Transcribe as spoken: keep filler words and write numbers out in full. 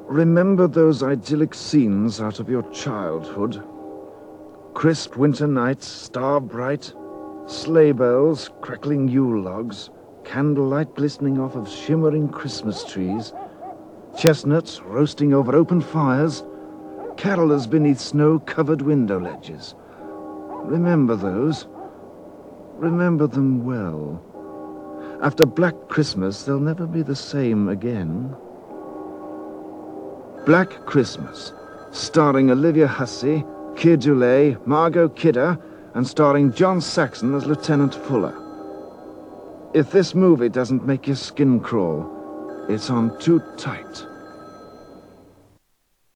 Remember those idyllic scenes out of your childhood? Crisp winter nights, star bright, sleigh bells, crackling Yule logs, candlelight glistening off of shimmering Christmas trees, chestnuts roasting over open fires, carolers beneath snow-covered window ledges. Remember those. Remember them well. After Black Christmas, they'll never be the same again. Black Christmas, starring Olivia Hussey, Keir Dullea, Margot Kidder, and starring John Saxon as Lieutenant Fuller. If this movie doesn't make your skin crawl, it's on too tight.